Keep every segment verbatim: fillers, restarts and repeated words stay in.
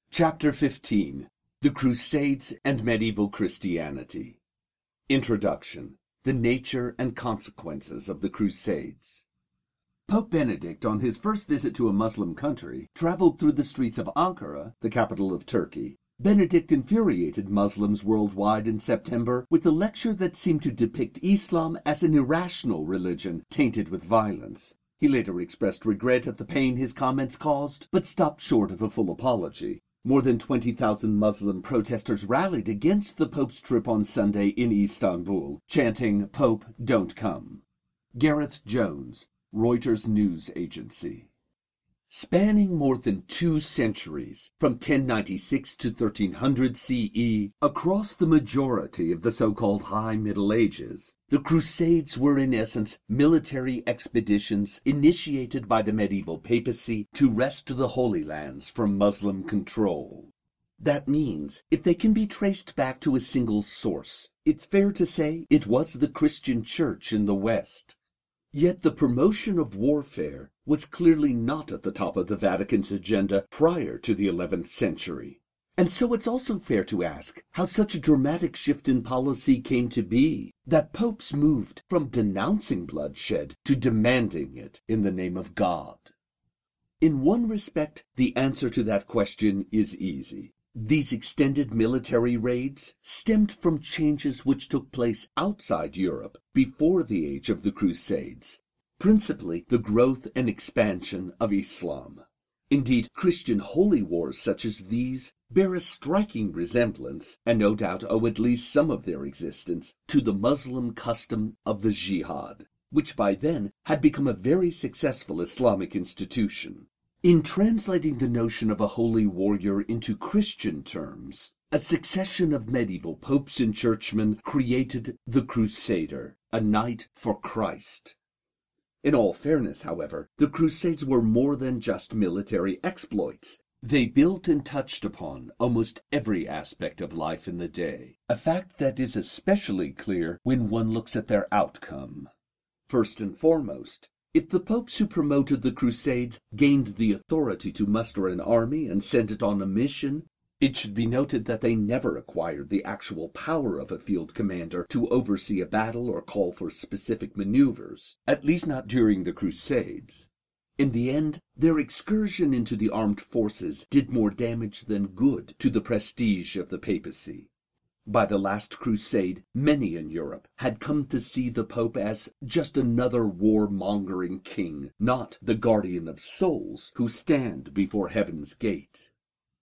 Chapter fifteen. The Crusades and Medieval Christianity. Introduction. The nature and consequences of the Crusades. Pope Benedict, on his first visit to a Muslim country, traveled through the streets of Ankara, the capital of Turkey. Benedict infuriated Muslims worldwide in September with a lecture that seemed to depict Islam as an irrational religion tainted with violence. He later expressed regret at the pain his comments caused, but stopped short of a full apology. More than twenty thousand Muslim protesters rallied against the Pope's trip on Sunday in Istanbul, chanting, "Pope, don't come." Gareth Jones, Reuters News Agency. Spanning more than two centuries, from ten ninety-six to thirteen hundred C E, across the majority of the so-called High Middle Ages, the Crusades were in essence military expeditions initiated by the medieval papacy to wrest the Holy Lands from Muslim control. That means, if they can be traced back to a single source, it's fair to say it was the Christian Church in the West. Yet the promotion of warfare was clearly not at the top of the Vatican's agenda prior to the eleventh century. And so it's also fair to ask how such a dramatic shift in policy came to be, that popes moved from denouncing bloodshed to demanding it in the name of God. In one respect, the answer to that question is easy. These extended military raids stemmed from changes which took place outside Europe before the age of the Crusades, principally the growth and expansion of Islam. Indeed, Christian holy wars such as these bear a striking resemblance, and no doubt owe at least some of their existence, to the Muslim custom of the jihad, which by then had become a very successful Islamic institution. In translating the notion of a holy warrior into Christian terms, a succession of medieval popes and churchmen created the Crusader, a knight for Christ. In all fairness, however, the Crusades were more than just military exploits. They built and touched upon almost every aspect of life in the day, a fact that is especially clear when one looks at their outcome. First and foremost, if the popes who promoted the Crusades gained the authority to muster an army and send it on a mission, it should be noted that they never acquired the actual power of a field commander to oversee a battle or call for specific maneuvers, at least not during the Crusades. In the end, their excursion into the armed forces did more damage than good to the prestige of the papacy. By the last crusade, many in Europe had come to see the Pope as just another war-mongering king, not the guardian of souls who stand before heaven's gate.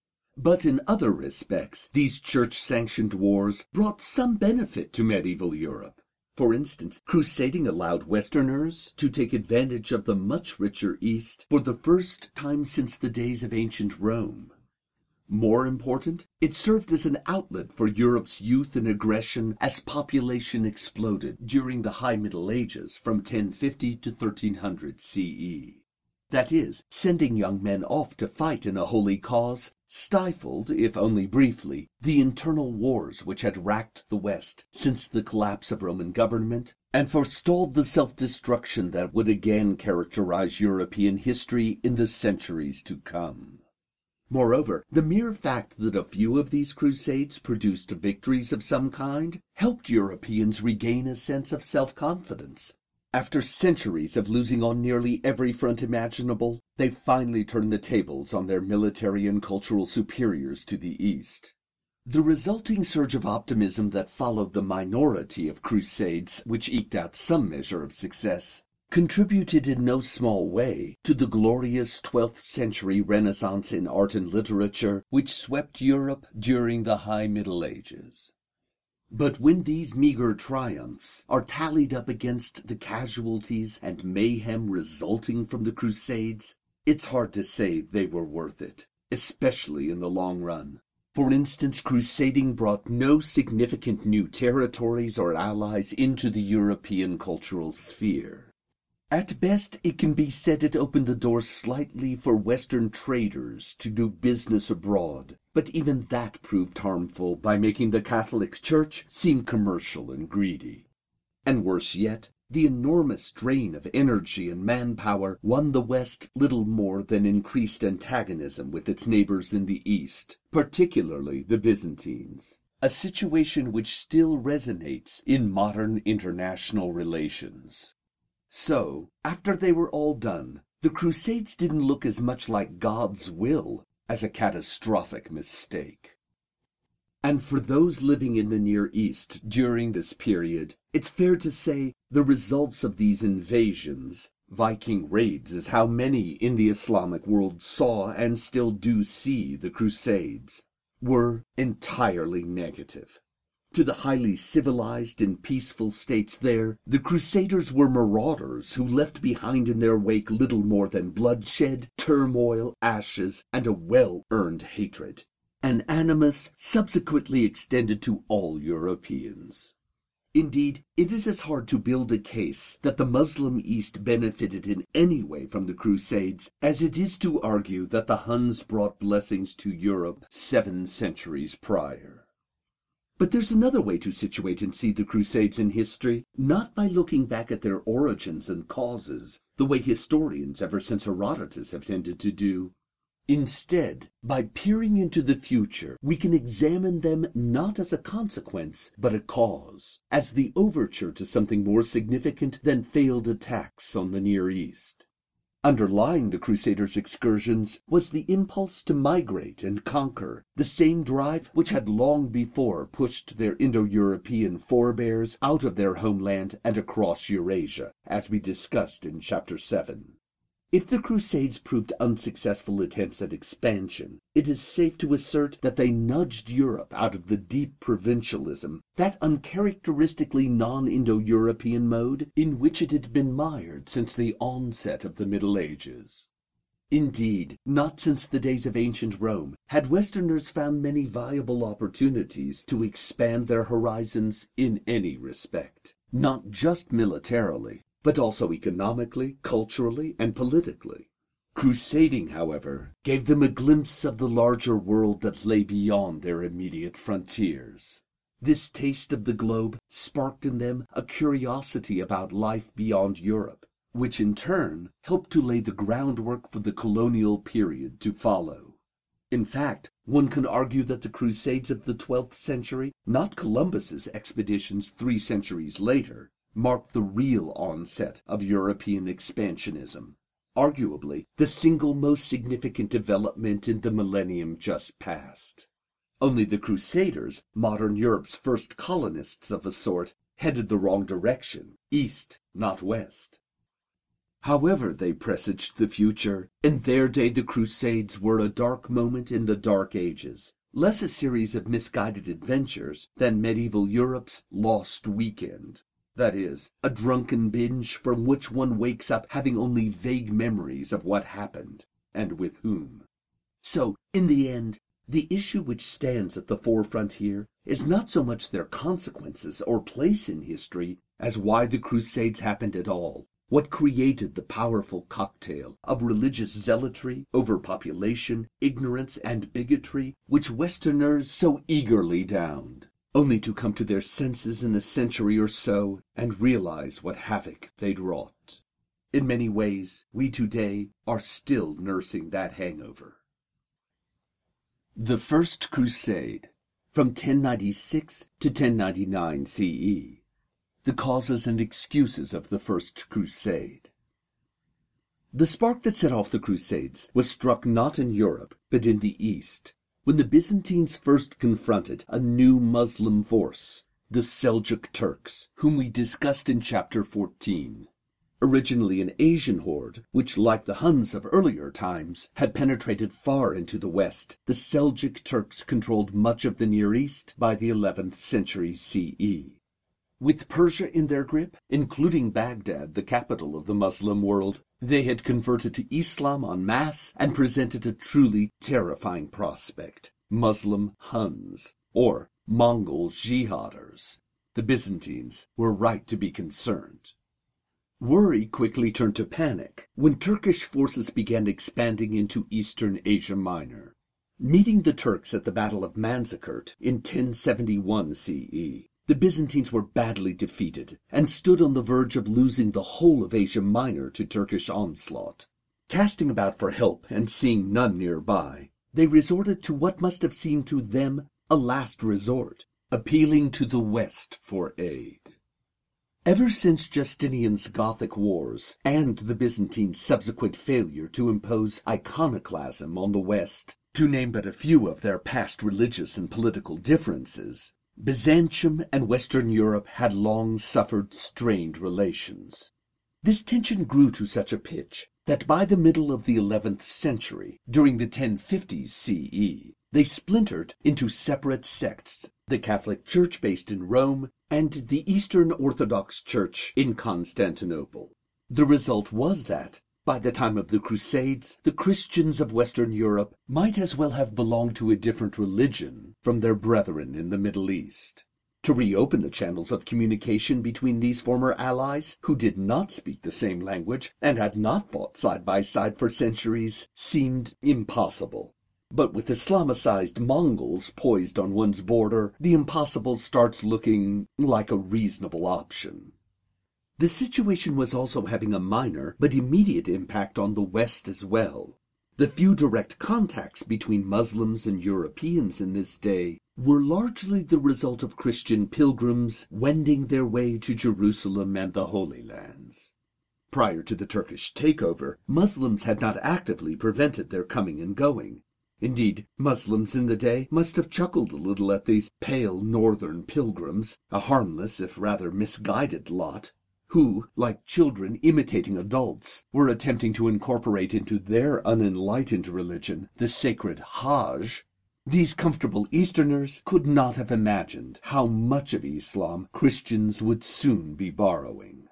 But in other respects, these church-sanctioned wars brought some benefit to medieval Europe. For instance, crusading allowed Westerners to take advantage of the much richer East for the first time since the days of ancient Rome. More important, it served as an outlet for Europe's youth and aggression as population exploded during the High Middle Ages from ten fifty to thirteen hundred C E. That is, sending young men off to fight in a holy cause stifled, if only briefly, the internal wars which had racked the West since the collapse of Roman government, and forestalled the self-destruction that would again characterize European history in the centuries to come. Moreover, the mere fact that a few of these crusades produced victories of some kind helped Europeans regain a sense of self-confidence. After centuries of losing on nearly every front imaginable, they finally turned the tables on their military and cultural superiors to the East. The resulting surge of optimism that followed the minority of crusades, which eked out some measure of success, contributed in no small way to the glorious twelfth century Renaissance in art and literature which swept Europe during the High Middle Ages. But when these meager triumphs are tallied up against the casualties and mayhem resulting from the Crusades, it's hard to say they were worth it, especially in the long run. For instance, crusading brought no significant new territories or allies into the European cultural sphere. At best, it can be said it opened the door slightly for Western traders to do business abroad, but even that proved harmful by making the Catholic Church seem commercial and greedy. And worse yet, the enormous drain of energy and manpower won the West little more than increased antagonism with its neighbors in the East, particularly the Byzantines, a situation which still resonates in modern international relations. So, after they were all done, the Crusades didn't look as much like God's will as a catastrophic mistake. And for those living in the Near East during this period, it's fair to say the results of these invasions, Viking raids is how many in the Islamic world saw and still do see the Crusades, were entirely negative. To the highly civilized and peaceful states there, the Crusaders were marauders who left behind in their wake little more than bloodshed, turmoil, ashes, and a well-earned hatred, an animus subsequently extended to all Europeans. Indeed, it is as hard to build a case that the Muslim East benefited in any way from the Crusades as it is to argue that the Huns brought blessings to Europe seven centuries prior. But there's another way to situate and see the Crusades in history, not by looking back at their origins and causes, the way historians ever since Herodotus have tended to do. Instead, by peering into the future, we can examine them not as a consequence, but a cause, as the overture to something more significant than failed attacks on the Near East. Underlying the Crusaders' excursions was the impulse to migrate and conquer, the same drive which had long before pushed their Indo-European forebears out of their homeland and across Eurasia, as we discussed in Chapter seven. If the Crusades proved unsuccessful attempts at expansion, it is safe to assert that they nudged Europe out of the deep provincialism, that uncharacteristically non-Indo-European mode in which it had been mired since the onset of the Middle Ages. Indeed, not since the days of ancient Rome had Westerners found many viable opportunities to expand their horizons in any respect, not just militarily, but also economically, culturally, and politically. Crusading, however, gave them a glimpse of the larger world that lay beyond their immediate frontiers. This taste of the globe sparked in them a curiosity about life beyond Europe, which in turn helped to lay the groundwork for the colonial period to follow. In fact, one can argue that the Crusades of the twelfth century, not Columbus's expeditions three centuries later, marked the real onset of European expansionism, arguably the single most significant development in the millennium just past. Only the Crusaders, modern Europe's first colonists of a sort, headed the wrong direction, east, not west. However they presaged the future, in their day the Crusades were a dark moment in the Dark Ages, less a series of misguided adventures than medieval Europe's lost weekend. That is, a drunken binge from which one wakes up having only vague memories of what happened, and with whom. So, in the end, the issue which stands at the forefront here is not so much their consequences or place in history as why the Crusades happened at all, what created the powerful cocktail of religious zealotry, overpopulation, ignorance, and bigotry which Westerners so eagerly downed, only to come to their senses in a century or so and realize what havoc they'd wrought. In many ways, we today are still nursing that hangover. The First Crusade, from ten ninety-six to ten ninety-nine C E. The causes and excuses of the First Crusade. The spark that set off the Crusades was struck not in Europe, but in the East, when the Byzantines first confronted a new Muslim force, the Seljuk Turks, whom we discussed in Chapter fourteen. Originally an Asian horde, which, like the Huns of earlier times, had penetrated far into the west, the Seljuk Turks controlled much of the Near East by the eleventh century C E. With Persia in their grip, including Baghdad, the capital of the Muslim world, they had converted to Islam en masse and presented a truly terrifying prospect: Muslim Huns, or Mongol jihaders. The Byzantines were right to be concerned. Worry quickly turned to panic when Turkish forces began expanding into eastern Asia Minor. Meeting the Turks at the Battle of Manzikert in ten seventy-one C E, the Byzantines were badly defeated and stood on the verge of losing the whole of Asia Minor to Turkish onslaught. Casting about for help and seeing none nearby, they resorted to what must have seemed to them a last resort, appealing to the West for aid. Ever since Justinian's Gothic Wars and the Byzantine subsequent failure to impose iconoclasm on the West, to name but a few of their past religious and political differences, Byzantium and Western Europe had long suffered strained relations. This tension grew to such a pitch that by the middle of the eleventh century, during the ten fifties C E, they splintered into separate sects, the Catholic Church based in Rome and the Eastern Orthodox Church in Constantinople. The result was that, by the time of the Crusades, the Christians of Western Europe might as well have belonged to a different religion from their brethren in the Middle East. To reopen the channels of communication between these former allies, who did not speak the same language and had not fought side by side for centuries, seemed impossible. But with Islamicized Mongols poised on one's border, the impossible starts looking like a reasonable option. The situation was also having a minor but immediate impact on the West as well. The few direct contacts between Muslims and Europeans in this day were largely the result of Christian pilgrims wending their way to Jerusalem and the Holy Lands. Prior to the Turkish takeover, Muslims had not actively prevented their coming and going. Indeed, Muslims in the day must have chuckled a little at these pale northern pilgrims, a harmless if rather misguided lot, who, like children imitating adults, were attempting to incorporate into their unenlightened religion the sacred Hajj. These comfortable Easterners could not have imagined how much of Islam Christians would soon be borrowing.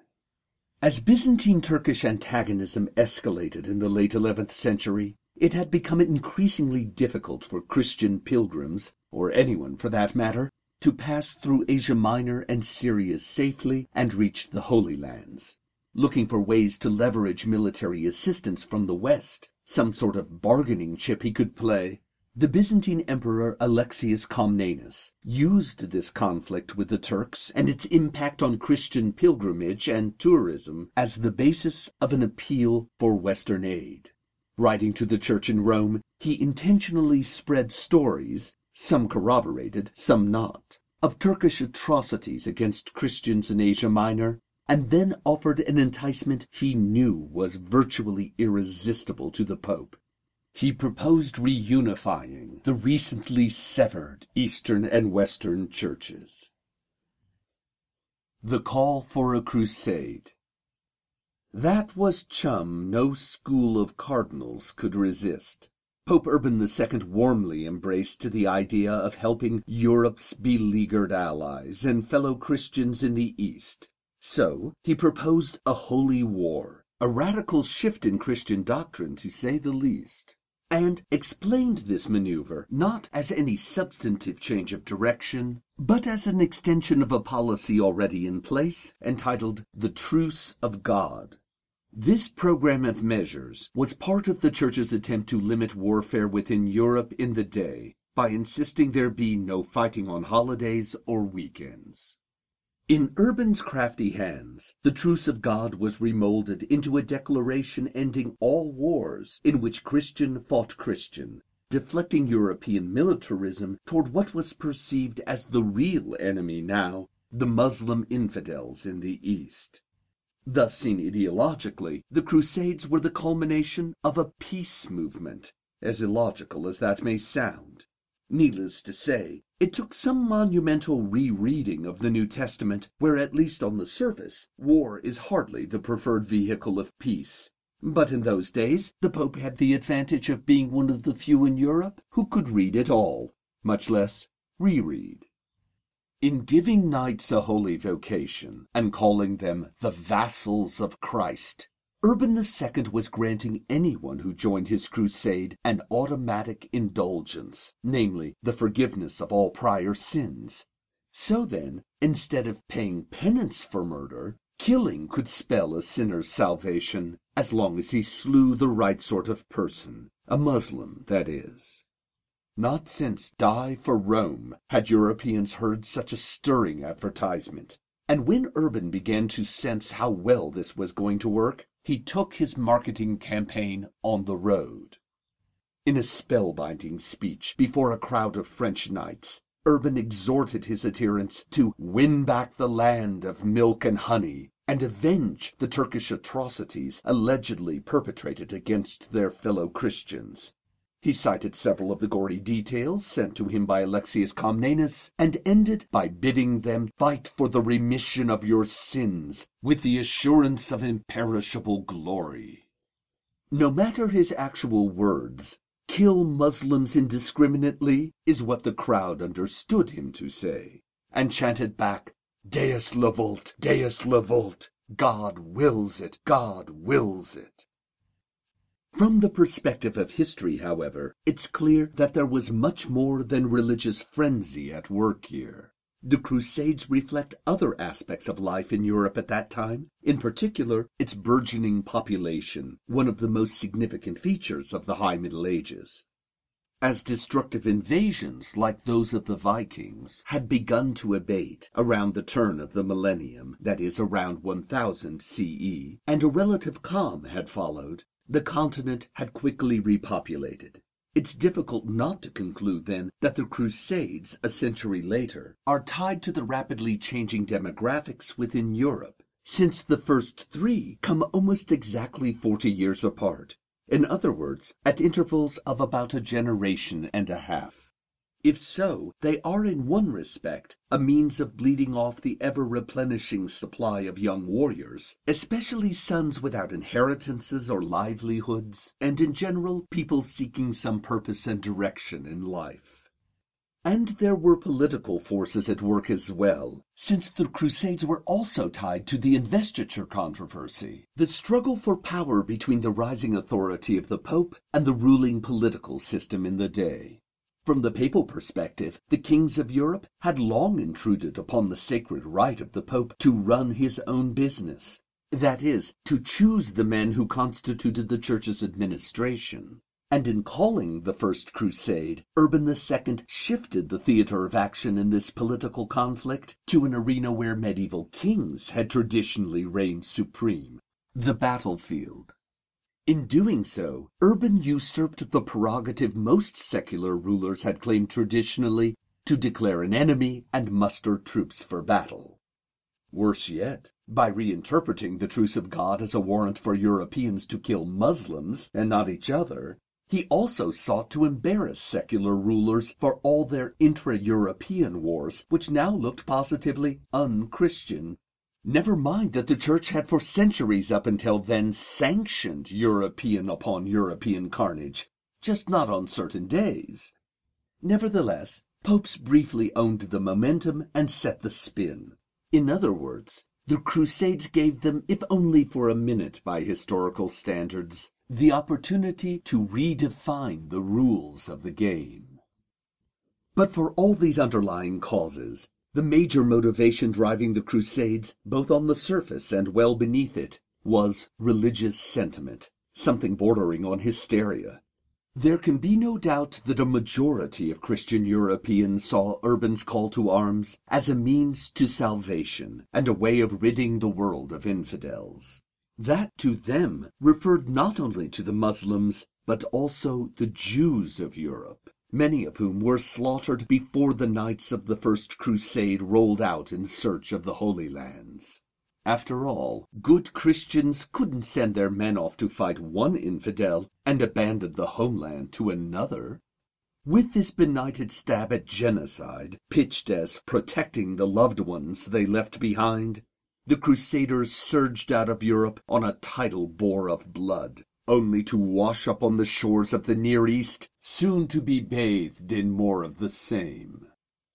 As Byzantine-Turkish antagonism escalated in the late eleventh century, it had become increasingly difficult for Christian pilgrims, or anyone for that matter, to pass through Asia Minor and Syria safely and reach the Holy Lands. Looking for ways to leverage military assistance from the West, some sort of bargaining chip he could play, the Byzantine Emperor Alexius Comnenus used this conflict with the Turks and its impact on Christian pilgrimage and tourism as the basis of an appeal for Western aid. Writing to the church in Rome, he intentionally spread stories, some corroborated, some not, of Turkish atrocities against Christians in Asia Minor, and then offered an enticement he knew was virtually irresistible to the Pope. He proposed reunifying the recently severed Eastern and Western churches. The call for a crusade. That was chum no school of cardinals could resist. Pope Urban the Second warmly embraced the idea of helping Europe's beleaguered allies and fellow Christians in the East. So he proposed a holy war, a radical shift in Christian doctrine to say the least, and explained this maneuver not as any substantive change of direction, but as an extension of a policy already in place entitled the Truce of God. This program of measures was part of the Church's attempt to limit warfare within Europe in the day by insisting there be no fighting on holidays or weekends. In Urban's crafty hands, the Truce of God was remolded into a declaration ending all wars in which Christian fought Christian, deflecting European militarism toward what was perceived as the real enemy now, the Muslim infidels in the East. Thus seen ideologically, the Crusades were the culmination of a peace movement, as illogical as that may sound. Needless to say, it took some monumental rereading of the New Testament, where at least on the surface, war is hardly the preferred vehicle of peace. But in those days, the Pope had the advantage of being one of the few in Europe who could read it all, much less reread. In giving knights a holy vocation, and calling them the vassals of Christ, Urban the Second was granting anyone who joined his crusade an automatic indulgence, namely, the forgiveness of all prior sins. So then, instead of paying penance for murder, killing could spell a sinner's salvation, as long as he slew the right sort of person, a Muslim, that is. Not since Die for Rome had Europeans heard such a stirring advertisement, and when Urban began to sense how well this was going to work, he took his marketing campaign on the road. In a spellbinding speech before a crowd of French knights, Urban exhorted his adherents to win back the land of milk and honey and avenge the Turkish atrocities allegedly perpetrated against their fellow Christians. He cited several of the gory details sent to him by Alexius Comnenus and ended by bidding them fight for the remission of your sins with the assurance of imperishable glory. No matter his actual words, kill Muslims indiscriminately is what the crowd understood him to say, and chanted back, Deus levult, Deus levult, God wills it, God wills it. From the perspective of history, however, it's clear that there was much more than religious frenzy at work here. The Crusades reflect other aspects of life in Europe at that time, in particular, its burgeoning population, one of the most significant features of the High Middle Ages. As destructive invasions like those of the Vikings had begun to abate around the turn of the millennium, that is, around one thousand C E, and a relative calm had followed, the continent had quickly repopulated. It's difficult not to conclude, then, that the Crusades, a century later, are tied to the rapidly changing demographics within Europe, since the first three come almost exactly forty years apart. In other words, at intervals of about a generation and a half. If so, they are in one respect a means of bleeding off the ever-replenishing supply of young warriors, especially sons without inheritances or livelihoods, and in general people seeking some purpose and direction in life. And there were political forces at work as well, since the Crusades were also tied to the investiture controversy, the struggle for power between the rising authority of the Pope and the ruling political system in the day. From the papal perspective, the kings of Europe had long intruded upon the sacred right of the Pope to run his own business, that is, to choose the men who constituted the Church's administration. And in calling the First Crusade, Urban the Second shifted the theater of action in this political conflict to an arena where medieval kings had traditionally reigned supreme, the battlefield. In doing so, Urban usurped the prerogative most secular rulers had claimed traditionally to declare an enemy and muster troops for battle. Worse yet, by reinterpreting the truce of God as a warrant for Europeans to kill Muslims and not each other, he also sought to embarrass secular rulers for all their intra-European wars, which now looked positively un-Christian. Never mind that the Church had for centuries up until then sanctioned European upon European carnage, just not on certain days. Nevertheless, popes briefly owned the momentum and set the spin. In other words, the Crusades gave them, if only for a minute by historical standards, the opportunity to redefine the rules of the game. But for all these underlying causes, the major motivation driving the Crusades, both on the surface and well beneath it, was religious sentiment, something bordering on hysteria. There can be no doubt that a majority of Christian Europeans saw Urban's call to arms as a means to salvation and a way of ridding the world of infidels. That, to them, referred not only to the Muslims, but also the Jews of Europe, many of whom were slaughtered before the Knights of the First Crusade rolled out in search of the Holy Lands. After all, good Christians couldn't send their men off to fight one infidel and abandon the homeland to another. With this benighted stab at genocide, pitched as protecting the loved ones they left behind, the Crusaders surged out of Europe on a tidal bore of blood, only to wash up on the shores of the Near East, soon to be bathed in more of the same.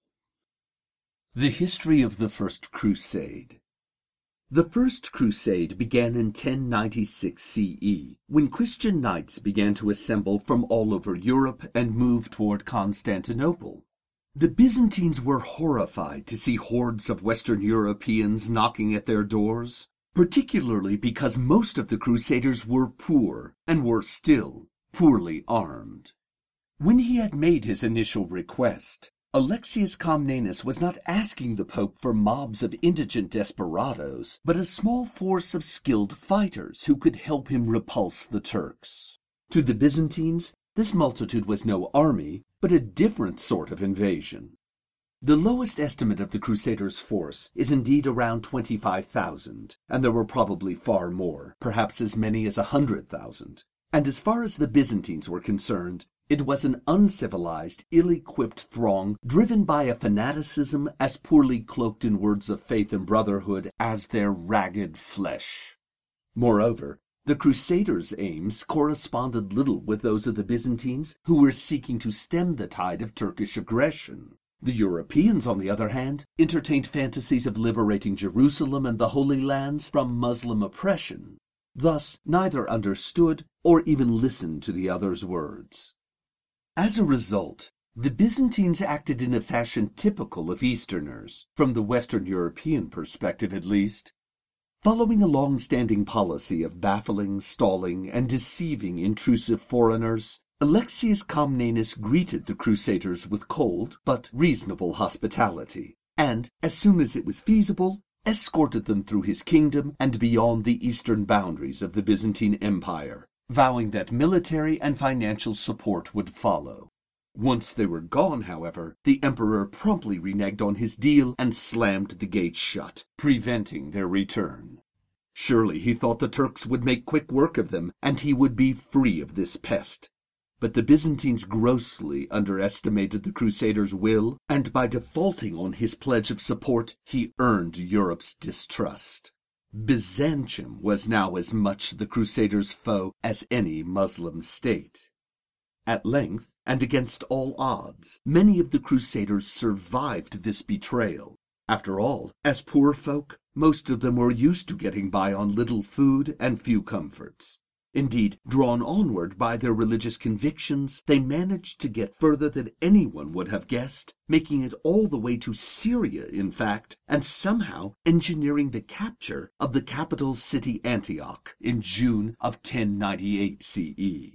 The history of the First Crusade. The First Crusade began in ten ninety-six C E, when Christian knights began to assemble from all over Europe and move toward Constantinople. The Byzantines were horrified to see hordes of Western Europeans knocking at their doors, particularly because most of the Crusaders were poor and were still poorly armed. When he had made his initial request, Alexius Comnenus was not asking the Pope for mobs of indigent desperadoes, but a small force of skilled fighters who could help him repulse the Turks. To the Byzantines, this multitude was no army, but a different sort of invasion. The lowest estimate of the Crusaders' force is indeed around twenty-five thousand, and there were probably far more, perhaps as many as a hundred thousand. And as far as the Byzantines were concerned, it was an uncivilized, ill-equipped throng driven by a fanaticism as poorly cloaked in words of faith and brotherhood as their ragged flesh. Moreover, the Crusaders' aims corresponded little with those of the Byzantines, who were seeking to stem the tide of Turkish aggression. The Europeans, on the other hand, entertained fantasies of liberating Jerusalem and the Holy Lands from Muslim oppression. Thus, neither understood or even listened to the other's words. As a result, the Byzantines acted in a fashion typical of Easterners, from the Western European perspective at least. Following a long-standing policy of baffling, stalling, and deceiving intrusive foreigners, Alexius Comnenus greeted the Crusaders with cold but reasonable hospitality, and, as soon as it was feasible, escorted them through his kingdom and beyond the eastern boundaries of the Byzantine Empire, vowing that military and financial support would follow. Once they were gone, however, the emperor promptly reneged on his deal and slammed the gates shut, preventing their return. Surely he thought the Turks would make quick work of them, and he would be free of this pest. But the Byzantines grossly underestimated the Crusaders' will, and by defaulting on his pledge of support, he earned Europe's distrust. Byzantium was now as much the Crusaders' foe as any Muslim state. At length, and against all odds, many of the Crusaders survived this betrayal. After all, as poor folk, most of them were used to getting by on little food and few comforts. Indeed, drawn onward by their religious convictions, they managed to get further than anyone would have guessed, making it all the way to Syria, in fact, and somehow engineering the capture of the capital city Antioch in June of ten ninety-eight C E.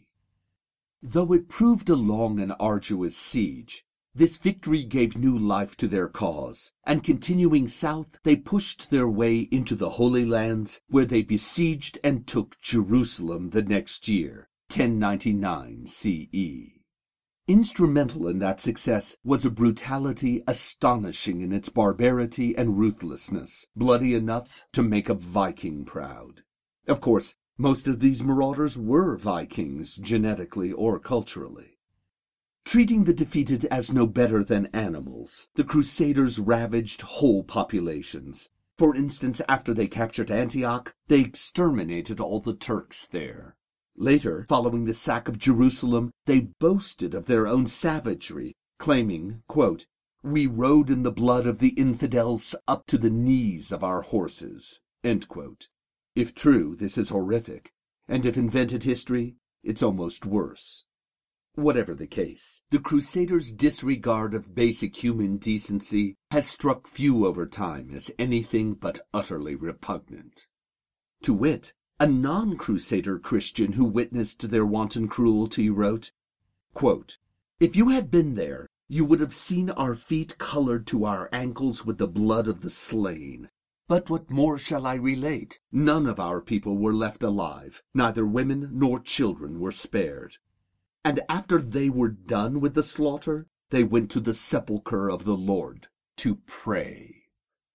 Though it proved a long and arduous siege, this victory gave new life to their cause, and continuing south, they pushed their way into the Holy Lands, where they besieged and took Jerusalem the next year, ten ninety-nine C E. Instrumental in that success was a brutality astonishing in its barbarity and ruthlessness, bloody enough to make a Viking proud. Of course, most of these marauders were Vikings, genetically or culturally. Treating the defeated as no better than animals, the Crusaders ravaged whole populations. For instance, after they captured Antioch, they exterminated all the Turks there. Later, following the sack of Jerusalem, they boasted of their own savagery, claiming, quote, "We rode in the blood of the infidels up to the knees of our horses," end quote. If true, this is horrific, and if invented history, it's almost worse. Whatever the case, the Crusaders' disregard of basic human decency has struck few over time as anything but utterly repugnant. To wit, a non-Crusader Christian who witnessed their wanton cruelty wrote, quote, "If you had been there, you would have seen our feet colored to our ankles with the blood of the slain. But what more shall I relate? None of our people were left alive, neither women nor children were spared. And after they were done with the slaughter, they went to the sepulchre of the Lord to pray."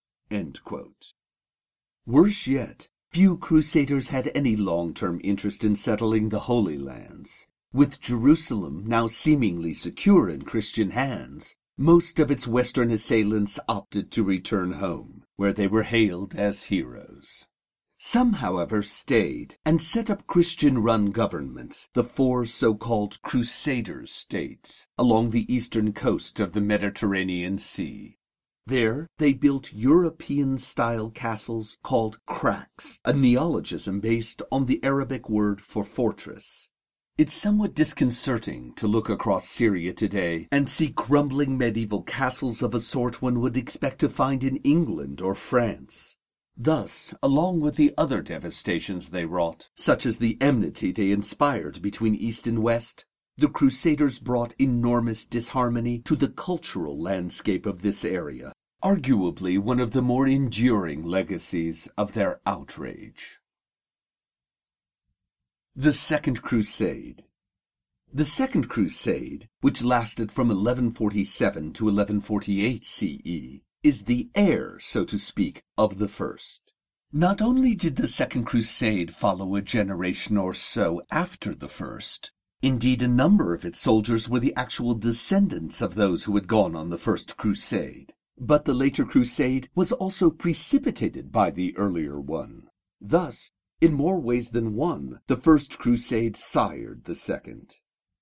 End quote. Worse yet, few Crusaders had any long-term interest in settling the Holy Lands. With Jerusalem now seemingly secure in Christian hands, most of its western assailants opted to return home, where they were hailed as heroes. Some, however, stayed and set up Christian-run governments, the four so-called Crusader states, along the eastern coast of the Mediterranean Sea. There they built European-style castles called cracks, a neologism based on the Arabic word for fortress. It's somewhat disconcerting to look across Syria today and see crumbling medieval castles of a sort one would expect to find in England or France. Thus, along with the other devastations they wrought, such as the enmity they inspired between East and West, the Crusaders brought enormous disharmony to the cultural landscape of this area, arguably one of the more enduring legacies of their outrage. The Second Crusade. The Second Crusade, which lasted from eleven forty-seven to eleven forty-eight C E, is the heir, so to speak, of the first. Not only did the Second Crusade follow a generation or so after the first, indeed a number of its soldiers were the actual descendants of those who had gone on the First Crusade, but the later crusade was also precipitated by the earlier one. Thus, in more ways than one, the First Crusade sired the Second.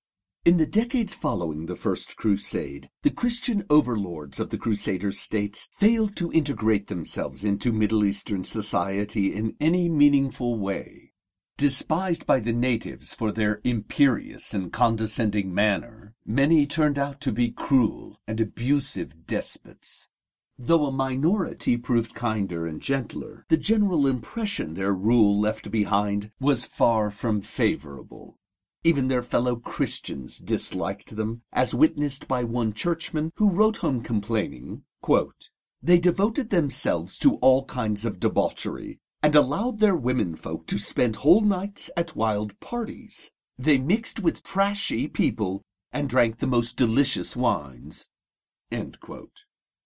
In the decades following the First Crusade, the Christian overlords of the Crusader states failed to integrate themselves into Middle Eastern society in any meaningful way. Despised by the natives for their imperious and condescending manner, many turned out to be cruel and abusive despots. Though a minority proved kinder and gentler, the general impression their rule left behind was far from favorable. Even their fellow Christians disliked them, as witnessed by one churchman who wrote home complaining, quote, "They devoted themselves to all kinds of debauchery, and allowed their womenfolk to spend whole nights at wild parties. They mixed with trashy people, and drank the most delicious wines." End quote.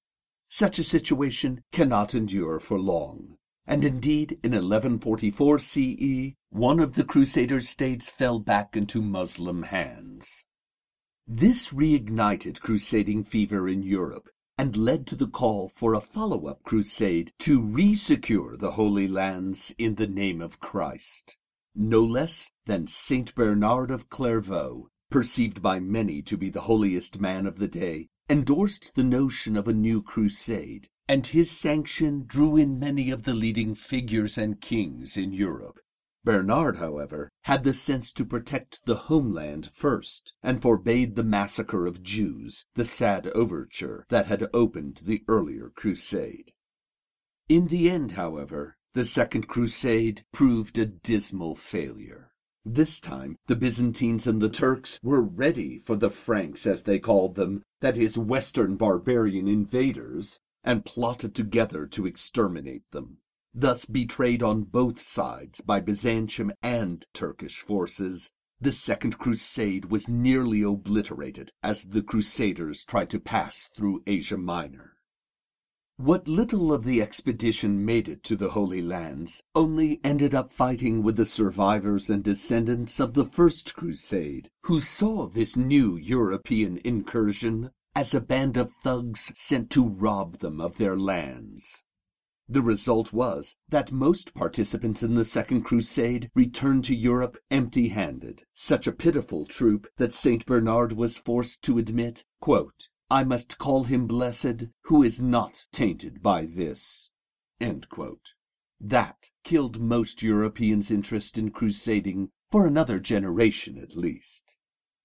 Such a situation cannot endure for long. And indeed, in eleven forty-four C E, one of the Crusader states fell back into Muslim hands. This reignited crusading fever in Europe and led to the call for a follow-up crusade to re-secure the Holy Lands in the name of Christ. No less than Saint Bernard of Clairvaux, perceived by many to be the holiest man of the day, endorsed the notion of a new crusade, and his sanction drew in many of the leading figures and kings in Europe. Bernard, however, had the sense to protect the homeland first, and forbade the massacre of Jews, the sad overture that had opened the earlier crusade. In the end, however, the Second Crusade proved a dismal failure. This time, the Byzantines and the Turks were ready for the Franks, as they called them, that is, Western barbarian invaders, and plotted together to exterminate them. Thus betrayed on both sides by Byzantium and Turkish forces, the Second Crusade was nearly obliterated as the Crusaders tried to pass through Asia Minor. What little of the expedition made it to the Holy Lands only ended up fighting with the survivors and descendants of the First Crusade, who saw this new European incursion as a band of thugs sent to rob them of their lands. The result was that most participants in the Second Crusade returned to Europe empty-handed, such a pitiful troop that Saint Bernard was forced to admit, quote, "I must call him blessed who is not tainted by this." End quote. That killed most Europeans' interest in crusading for another generation at least.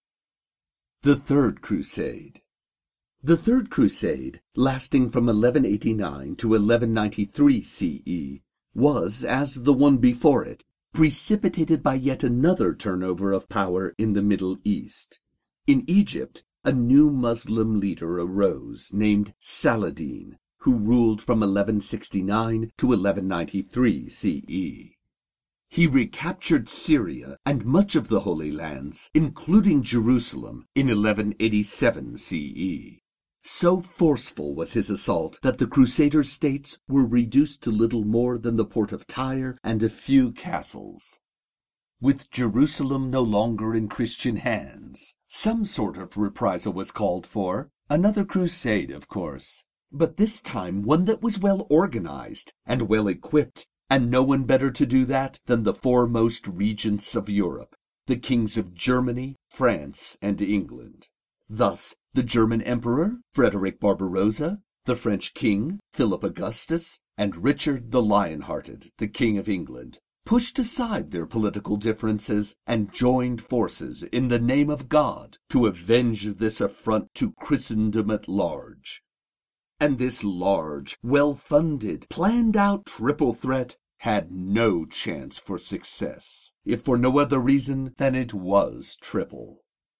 The Third Crusade. The Third Crusade, lasting from eleven eighty-nine to eleven ninety-three C E, was, as the one before it, precipitated by yet another turnover of power in the Middle East. In Egypt, a new Muslim leader arose, named Saladin, who ruled from eleven sixty-nine to eleven ninety-three C E. He recaptured Syria and much of the Holy Lands, including Jerusalem, in eleven eighty-seven C E. So forceful was his assault that the Crusader states were reduced to little more than the port of Tyre and a few castles. With Jerusalem no longer in Christian hands, some sort of reprisal was called for, another crusade, of course, but this time one that was well organized and well equipped, and no one better to do that than the foremost regents of Europe, the kings of Germany, France, and England. Thus, the German Emperor, Frederick Barbarossa, the French King, Philip Augustus, and Richard the Lion-Hearted, the King of England, pushed aside their political differences and joined forces in the name of God to avenge this affront to Christendom at large. And this large, well-funded, planned-out triple threat had no chance for success, if for no other reason than it was triple.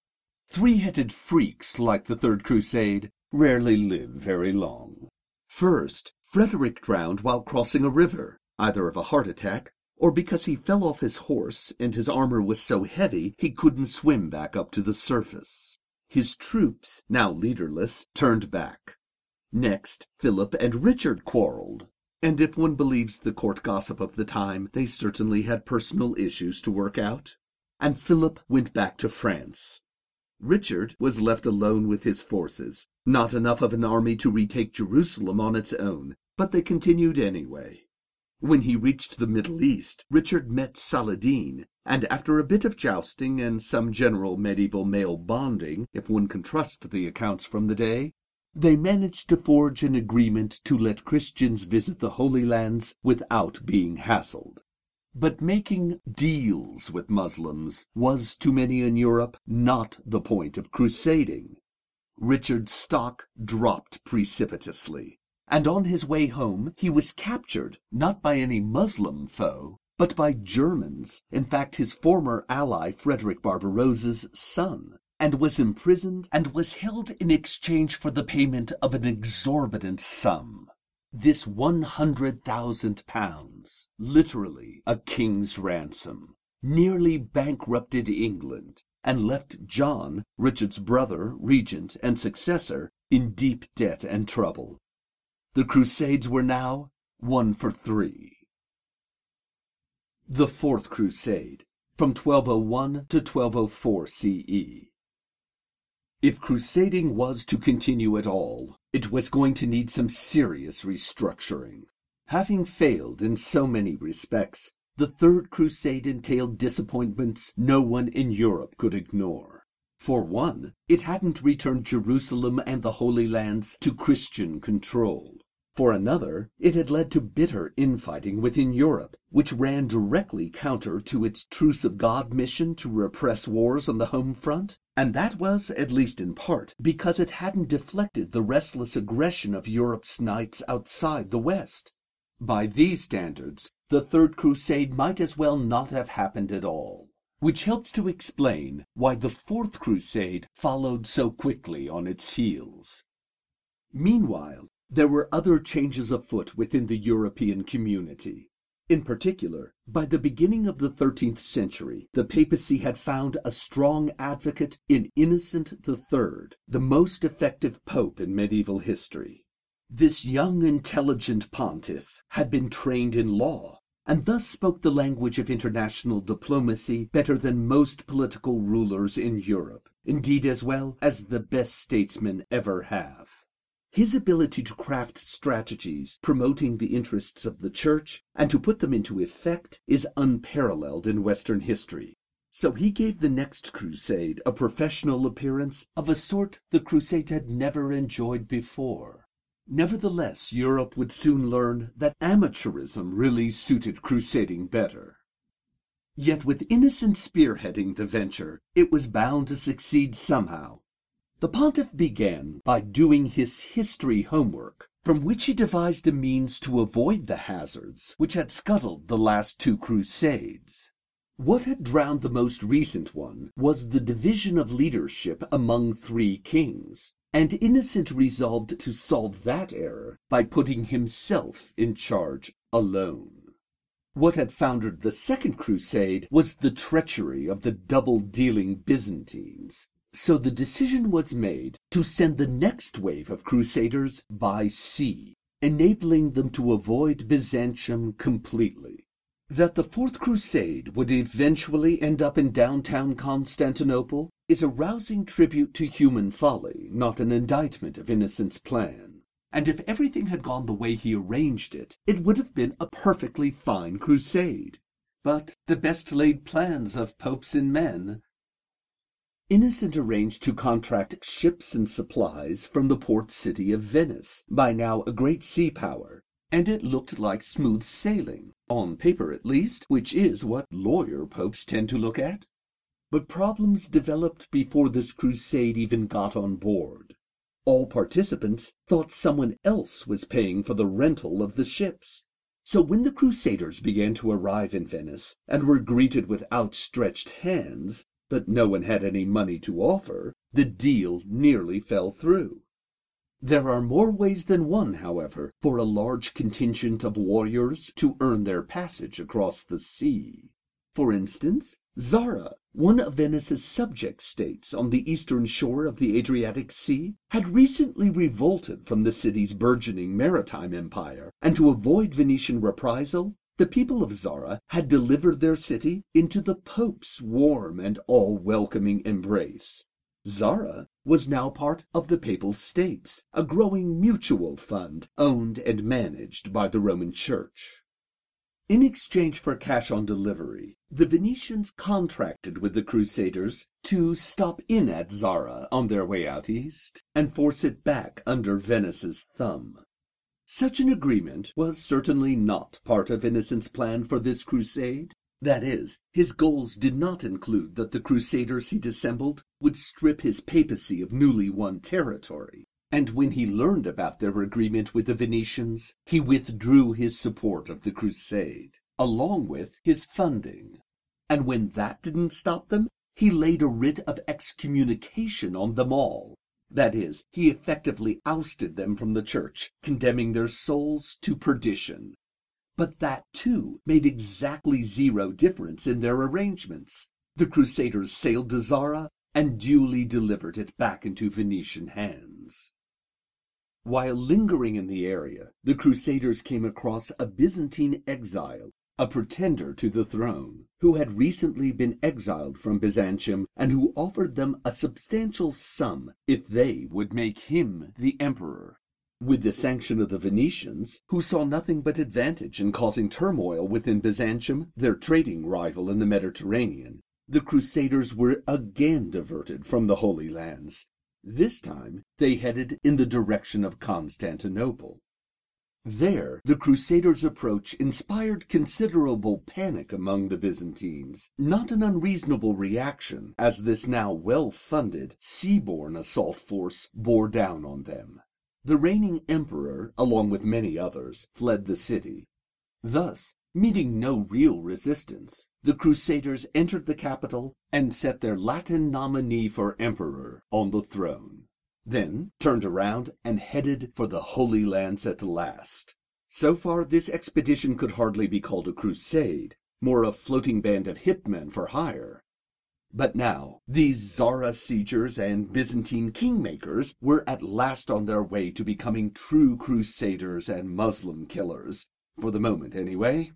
Three-headed freaks like the Third Crusade rarely live very long. First, Frederick drowned while crossing a river, either of a heart attack or because he fell off his horse and his armor was so heavy he couldn't swim back up to the surface. His troops, now leaderless, turned back. Next, Philip and Richard quarreled, and if one believes the court gossip of the time, they certainly had personal issues to work out. And Philip went back to France. Richard was left alone with his forces, not enough of an army to retake Jerusalem on its own, but they continued anyway. When he reached the Middle East, Richard met Saladin, and after a bit of jousting and some general medieval male bonding, if one can trust the accounts from the day, they managed to forge an agreement to let Christians visit the Holy Lands without being hassled. But making deals with Muslims was, to many in Europe, not the point of crusading. Richard's stock dropped precipitously, and on his way home he was captured, not by any Muslim foe, but by Germans, in fact his former ally Frederick Barbarossa's son, and was imprisoned and was held in exchange for the payment of an exorbitant sum. This one hundred thousand pounds, literally a king's ransom, nearly bankrupted England and left John, Richard's brother, regent, and successor, in deep debt and trouble. The Crusades were now one for three. The Fourth Crusade, from twelve oh one to twelve oh four C E. If crusading was to continue at all, it was going to need some serious restructuring. Having failed in so many respects, the Third Crusade entailed disappointments no one in Europe could ignore. For one, it hadn't returned Jerusalem and the Holy Lands to Christian control. For another, it had led to bitter infighting within Europe, which ran directly counter to its Truce of God mission to repress wars on the home front. And that was, at least in part, because it hadn't deflected the restless aggression of Europe's knights outside the West. By these standards, the Third Crusade might as well not have happened at all, which helps to explain why the Fourth Crusade followed so quickly on its heels. Meanwhile, there were other changes afoot within the European community. In particular, by the beginning of the thirteenth century, the papacy had found a strong advocate in Innocent the Third, the most effective pope in medieval history. This young, intelligent pontiff had been trained in law, and thus spoke the language of international diplomacy better than most political rulers in Europe, indeed as well as the best statesmen ever have. His ability to craft strategies promoting the interests of the Church and to put them into effect is unparalleled in Western history. So he gave the next crusade a professional appearance of a sort the Crusades had never enjoyed before. Nevertheless, Europe would soon learn that amateurism really suited crusading better. Yet with Innocent spearheading the venture, it was bound to succeed somehow. The pontiff began by doing his history homework, from which he devised a means to avoid the hazards which had scuttled the last two crusades. What had drowned the most recent one was the division of leadership among three kings, and Innocent resolved to solve that error by putting himself in charge alone. What had foundered the Second Crusade was the treachery of the double-dealing Byzantines. So the decision was made to send the next wave of crusaders by sea, enabling them to avoid Byzantium completely. That the Fourth Crusade would eventually end up in downtown Constantinople is a rousing tribute to human folly, not an indictment of Innocent's plan. And if everything had gone the way he arranged it, it would have been a perfectly fine crusade. But the best-laid plans of popes and men... Innocent arranged to contract ships and supplies from the port city of Venice, by now a great sea power, and it looked like smooth sailing, on paper at least, which is what lawyer popes tend to look at. But problems developed before this crusade even got on board. All participants thought someone else was paying for the rental of the ships. So when the crusaders began to arrive in Venice, and were greeted with outstretched hands, but no one had any money to offer, the deal nearly fell through. There are more ways than one, however, for a large contingent of warriors to earn their passage across the sea. For instance, Zara, one of Venice's subject states on the eastern shore of the Adriatic Sea, had recently revolted from the city's burgeoning maritime empire, and to avoid Venetian reprisal, the people of Zara had delivered their city into the Pope's warm and all-welcoming embrace. Zara was now part of the Papal States, a growing mutual fund owned and managed by the Roman Church. In exchange for cash on delivery, the Venetians contracted with the Crusaders to stop in at Zara on their way out east and force it back under Venice's thumb. Such an agreement was certainly not part of Innocent's plan for this crusade. That is, his goals did not include that the Crusaders he'd assembled would strip his papacy of newly won territory, and when he learned about their agreement with the Venetians, he withdrew his support of the crusade, along with his funding. And when that didn't stop them, he laid a writ of excommunication on them all. That is, he effectively ousted them from the church, condemning their souls to perdition. But that, too, made exactly zero difference in their arrangements. The Crusaders sailed to Zara and duly delivered it back into Venetian hands. While lingering in the area, the Crusaders came across a Byzantine exile, a pretender to the throne, who had recently been exiled from Byzantium and who offered them a substantial sum if they would make him the emperor. With the sanction of the Venetians, who saw nothing but advantage in causing turmoil within Byzantium, their trading rival in the Mediterranean, the Crusaders were again diverted from the Holy Lands. This time, they headed in the direction of Constantinople. There, the Crusaders' approach inspired considerable panic among the Byzantines, not an unreasonable reaction, as this now well-funded, seaborne assault force bore down on them. The reigning emperor, along with many others, fled the city. Thus, meeting no real resistance, the Crusaders entered the capital and set their Latin nominee for emperor on the throne, then turned around and headed for the Holy Lands at last. So far, this expedition could hardly be called a crusade, more a floating band of hitmen for hire. But now, these Zara siegers and Byzantine kingmakers were at last on their way to becoming true crusaders and Muslim killers, for the moment anyway.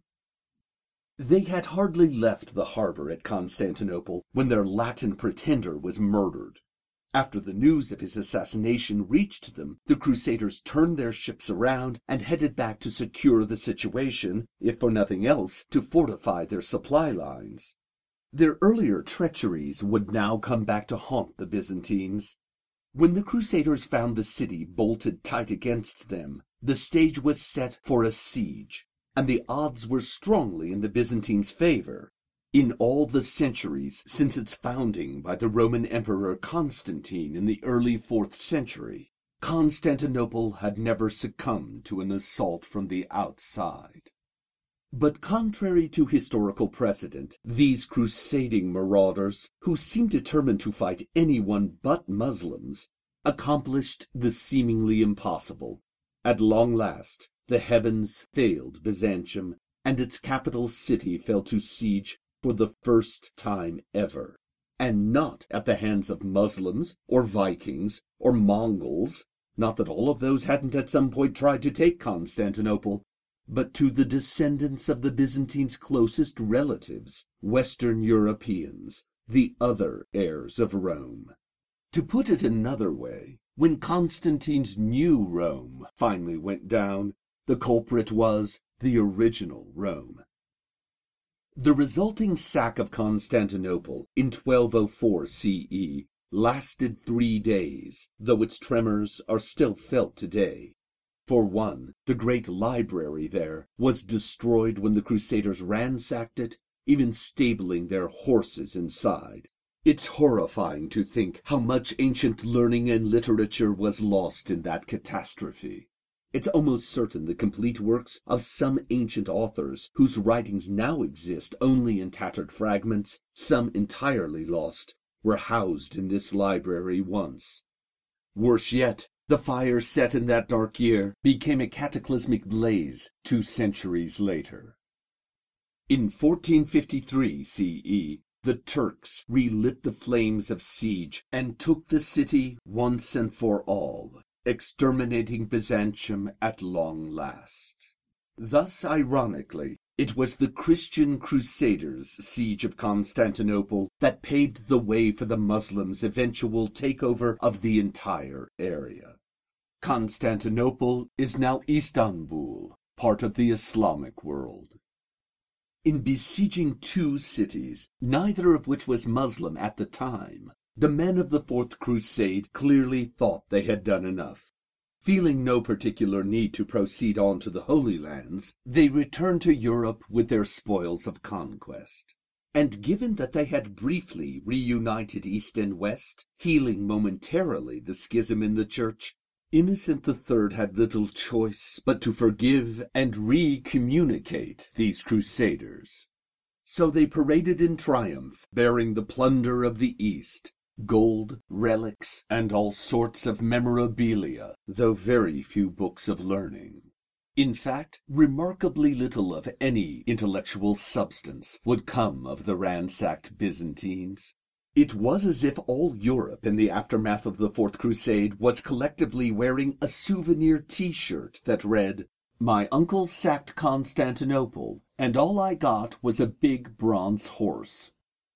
They had hardly left the harbor at Constantinople when their Latin pretender was murdered. After the news of his assassination reached them, the Crusaders turned their ships around and headed back to secure the situation, if for nothing else, to fortify their supply lines. Their earlier treacheries would now come back to haunt the Byzantines. When the Crusaders found the city bolted tight against them, the stage was set for a siege, and the odds were strongly in the Byzantines' favor. In all the centuries since its founding by the Roman Emperor Constantine in the early fourth century, Constantinople had never succumbed to an assault from the outside. But contrary to historical precedent, these crusading marauders, who seemed determined to fight anyone but Muslims, accomplished the seemingly impossible. At long last, the heavens failed Byzantium, and its capital city fell to siege for the first time ever, and not at the hands of Muslims, or Vikings, or Mongols, not that all of those hadn't at some point tried to take Constantinople, but to the descendants of the Byzantines' closest relatives, Western Europeans, the other heirs of Rome. To put it another way, when Constantine's new Rome finally went down, the culprit was the original Rome. The resulting sack of Constantinople in twelve oh four C E lasted three days, though its tremors are still felt today. For one, the great library there was destroyed when the Crusaders ransacked it, even stabling their horses inside. It's horrifying to think how much ancient learning and literature was lost in that catastrophe. It's almost certain the complete works of some ancient authors, whose writings now exist only in tattered fragments, some entirely lost, were housed in this library once. Worse yet, the fire set in that dark year became a cataclysmic blaze two centuries later. In fourteen fifty-three C E, the Turks relit the flames of siege and took the city once and for all, exterminating Byzantium at long last. Thus, ironically, it was the Christian Crusaders' siege of Constantinople that paved the way for the Muslims' eventual takeover of the entire area. Constantinople is now Istanbul, part of the Islamic world. In besieging two cities, neither of which was Muslim at the time, the men of the Fourth Crusade clearly thought they had done enough. Feeling no particular need to proceed on to the Holy Lands, they returned to Europe with their spoils of conquest. And given that they had briefly reunited East and West, healing momentarily the schism in the Church, Innocent the Third had little choice but to forgive and re-communicate these crusaders. So they paraded in triumph, bearing the plunder of the East, gold, relics, and all sorts of memorabilia, though very few books of learning. In fact, remarkably little of any intellectual substance would come of the ransacked Byzantines. It was as if all Europe in the aftermath of the Fourth Crusade was collectively wearing a souvenir T-shirt that read, "My uncle sacked Constantinople, and all I got was a big bronze horse."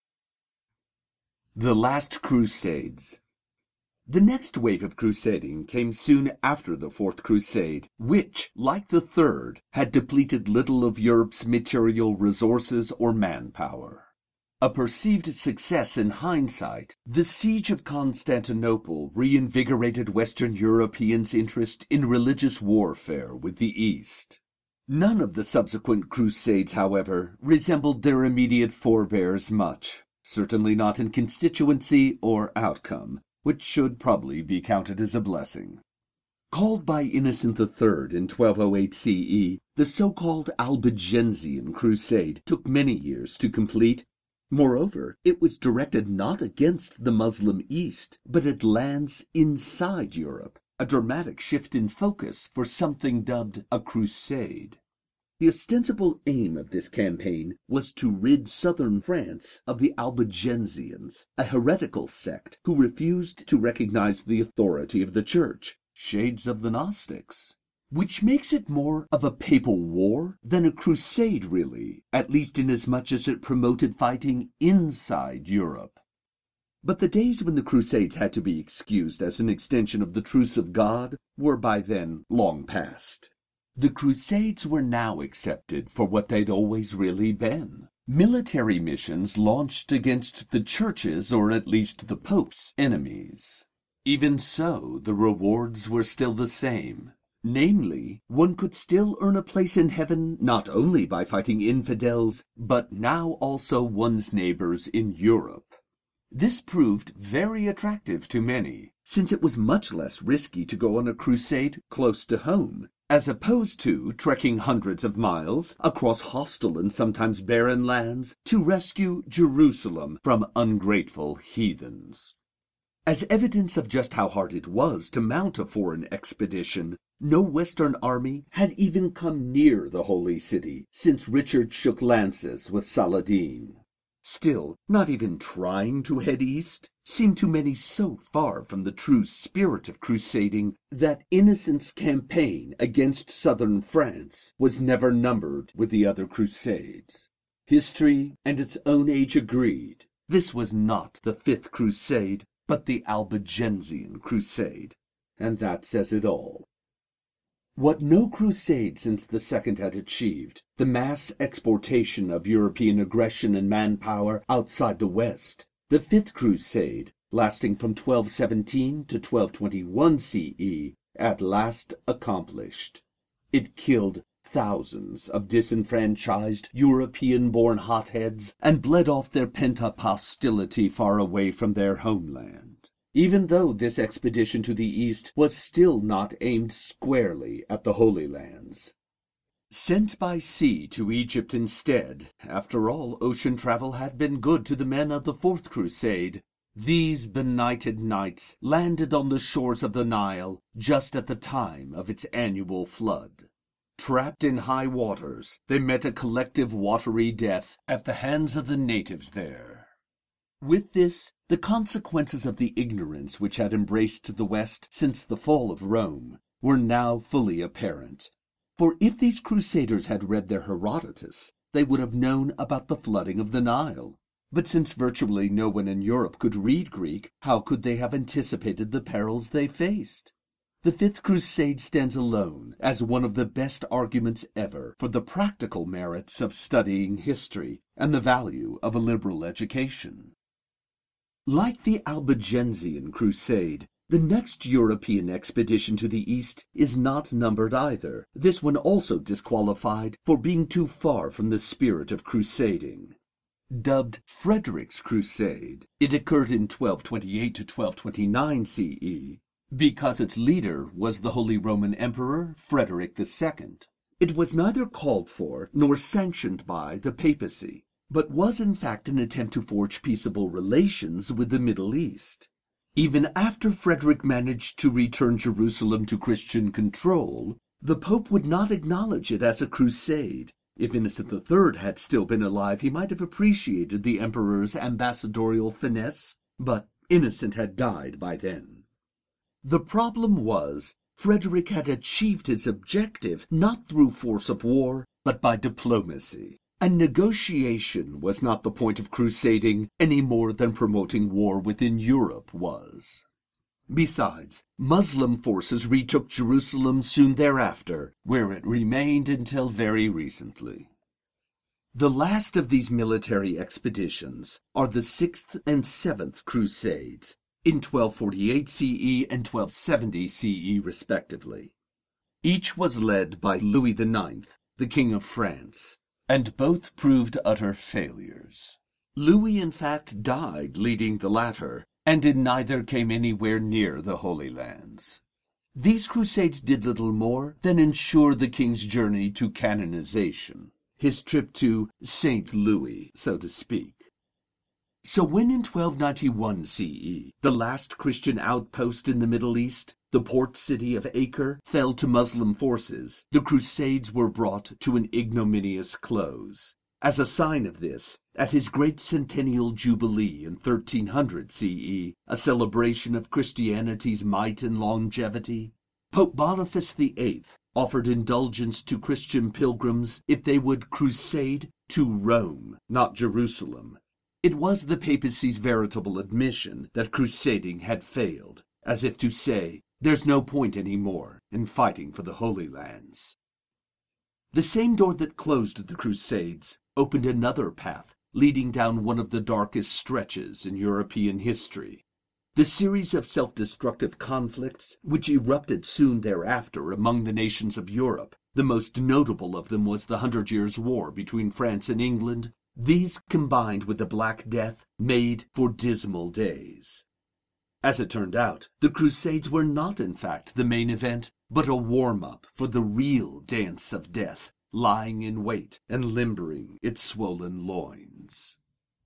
The Last Crusades. The next wave of crusading came soon after the Fourth Crusade, which, like the Third, had depleted little of Europe's material resources or manpower. A perceived success in hindsight, the siege of Constantinople reinvigorated Western Europeans' interest in religious warfare with the East. None of the subsequent crusades, however, resembled their immediate forebears much, certainly not in constituency or outcome, which should probably be counted as a blessing. Called by Innocent the Third in twelve oh eight C E, the so-called Albigensian Crusade took many years to complete. Moreover, it was directed not against the Muslim East, but at lands inside Europe, a dramatic shift in focus for something dubbed a crusade. The ostensible aim of this campaign was to rid southern France of the Albigensians, a heretical sect who refused to recognize the authority of the Church, shades of the Gnostics. Which makes it more of a papal war than a crusade, really, at least inasmuch as it promoted fighting inside Europe. But the days when the Crusades had to be excused as an extension of the truce of God were by then long past. The Crusades were now accepted for what they'd always really been. Military missions launched against the Church's, or at least the Pope's, enemies. Even so, the rewards were still the same. Namely, one could still earn a place in heaven not only by fighting infidels, but now also one's neighbors in Europe. This proved very attractive to many, since it was much less risky to go on a crusade close to home, as opposed to trekking hundreds of miles across hostile and sometimes barren lands to rescue Jerusalem from ungrateful heathens. As evidence of just how hard it was to mount a foreign expedition, no Western army had even come near the Holy City since Richard shook lances with Saladin. Still, not even trying to head east seemed to many so far from the true spirit of crusading that Innocent's campaign against southern France was never numbered with the other crusades. History and its own age agreed. This was not the Fifth Crusade, but the Albigensian Crusade, and that says it all. What no crusade since the Second had achieved, the mass exportation of European aggression and manpower outside the West, the Fifth Crusade, lasting from twelve seventeen to twelve twenty-one C E, at last accomplished. It killed thousands of disenfranchised European-born hotheads and bled off their pent-up hostility far away from their homeland, even though this expedition to the East was still not aimed squarely at the Holy Lands. Sent by sea to Egypt instead, after all, ocean travel had been good to the men of the Fourth Crusade, These benighted knights landed on the shores of the Nile just at the time of its annual flood. Trapped in high waters, they met a collective watery death at the hands of the natives there. With this, the consequences of the ignorance which had embraced the West since the fall of Rome were now fully apparent. For if these crusaders had read their Herodotus, they would have known about the flooding of the Nile. But since virtually no one in Europe could read Greek, how could they have anticipated the perils they faced? The Fifth Crusade stands alone as one of the best arguments ever for the practical merits of studying history and the value of a liberal education. Like the Albigensian Crusade, the next European expedition to the east is not numbered either, this one also disqualified for being too far from the spirit of crusading. Dubbed Frederick's Crusade, it occurred in twelve twenty-eight to twelve twenty-nine C E, because its leader was the Holy Roman Emperor Frederick the Second. It was neither called for nor sanctioned by the papacy, but was in fact an attempt to forge peaceable relations with the Middle East. Even after Frederick managed to return Jerusalem to Christian control, the Pope would not acknowledge it as a crusade. If Innocent the Third had still been alive, he might have appreciated the emperor's ambassadorial finesse, but Innocent had died by then. The problem was, Frederick had achieved his objective not through force of war, but by diplomacy. And negotiation was not the point of crusading any more than promoting war within Europe was. Besides, Muslim forces retook Jerusalem soon thereafter, where it remained until very recently. The last of these military expeditions are the Sixth and Seventh Crusades, in twelve forty-eight C E and twelve seventy C E respectively. Each was led by Louis the Ninth, the King of France, and both proved utter failures. Louis, in fact, died leading the latter, and in neither came anywhere near the Holy Lands. These crusades did little more than ensure the king's journey to canonization, his trip to Saint Louis, so to speak. So when in twelve ninety-one C E, the last Christian outpost in the Middle East, the port city of Acre, fell to Muslim forces, the Crusades were brought to an ignominious close. As a sign of this, at his great centennial jubilee in thirteen hundred C E, a celebration of Christianity's might and longevity, Pope Boniface the Eighth offered indulgence to Christian pilgrims if they would crusade to Rome, not Jerusalem. It was the papacy's veritable admission that crusading had failed, as if to say, there's no point any more in fighting for the Holy Lands. The same door that closed the Crusades opened another path leading down one of the darkest stretches in European history. The series of self-destructive conflicts which erupted soon thereafter among the nations of Europe, the most notable of them was the Hundred Years' War between France and England. These, combined with the Black Death, made for dismal days. As it turned out, the Crusades were not in fact the main event, but a warm-up for the real dance of death, lying in wait and limbering its swollen loins.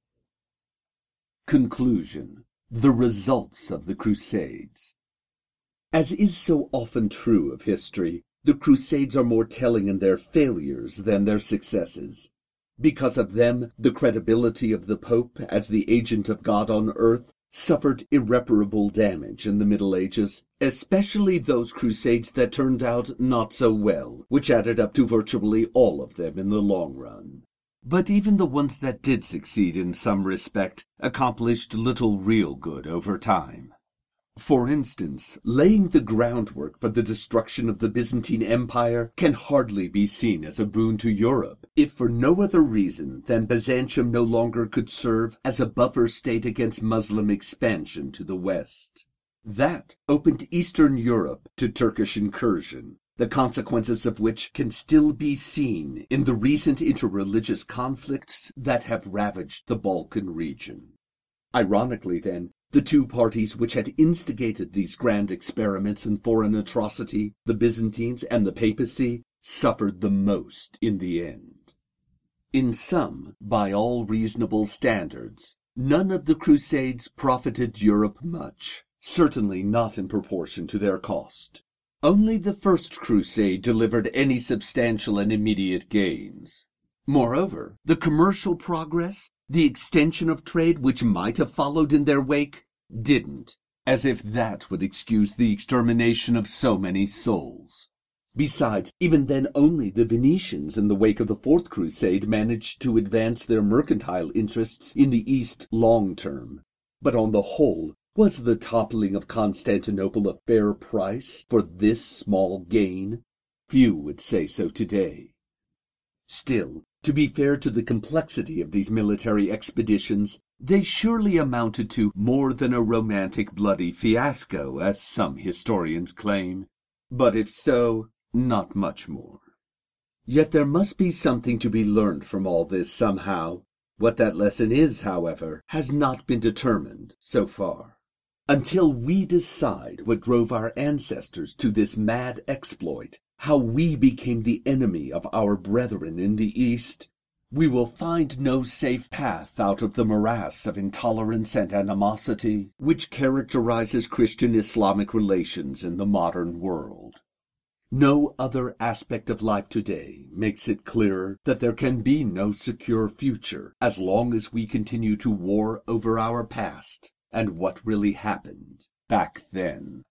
Conclusion. The results of the Crusades. As is so often true of history, the Crusades are more telling in their failures than their successes. Because of them, the credibility of the Pope as the agent of God on earth suffered irreparable damage in the Middle Ages, especially those crusades that turned out not so well, which added up to virtually all of them in the long run. But even the ones that did succeed in some respect accomplished little real good over time. For instance, laying the groundwork for the destruction of the Byzantine Empire can hardly be seen as a boon to Europe, if for no other reason than Byzantium no longer could serve as a buffer state against Muslim expansion to the west. That opened Eastern Europe to Turkish incursion, the consequences of which can still be seen in the recent interreligious conflicts that have ravaged the Balkan region. Ironically, then, the two parties which had instigated these grand experiments in foreign atrocity, the Byzantines and the papacy, suffered the most in the end. In sum, by all reasonable standards, None of the Crusades profited Europe much, certainly not in proportion to their cost. Only the First Crusade delivered any substantial and immediate gains. Moreover, the commercial progress, the extension of trade which might have followed in their wake, didn't, as if that would excuse the extermination of so many souls. Besides, even then only the Venetians in the wake of the Fourth Crusade managed to advance their mercantile interests in the East long term. But on the whole, was the toppling of Constantinople a fair price for this small gain? Few would say so today. Still, to be fair to the complexity of these military expeditions, they surely amounted to more than a romantic bloody fiasco, as some historians claim. But if so, not much more. Yet there must be something to be learned from all this somehow. What that lesson is, however, has not been determined so far. Until we decide what drove our ancestors to this mad exploit, how we became the enemy of our brethren in the East, we will find no safe path out of the morass of intolerance and animosity which characterizes Christian-Islamic relations in the modern world. No other aspect of life today makes it clearer that there can be no secure future as long as we continue to war over our past and what really happened back then.